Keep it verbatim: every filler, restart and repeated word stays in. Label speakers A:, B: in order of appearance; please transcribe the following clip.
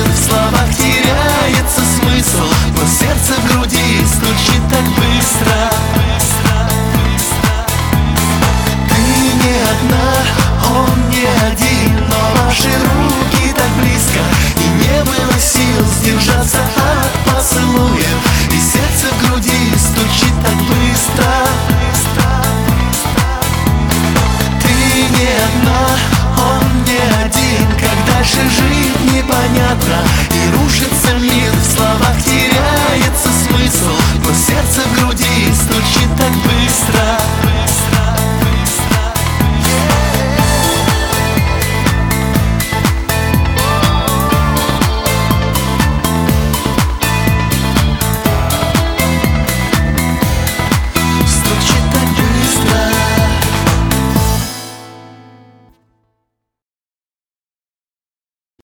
A: мир, в словах теряется смысл, но сердце в груди стучит так быстро. Ты не одна, он не один, но ваши руки так близко, и не было сил сдержаться от поцелуев, и сердце в груди стучит так быстро. Ты не одна, он не один, как дальше жить непонятно, и рушится мир,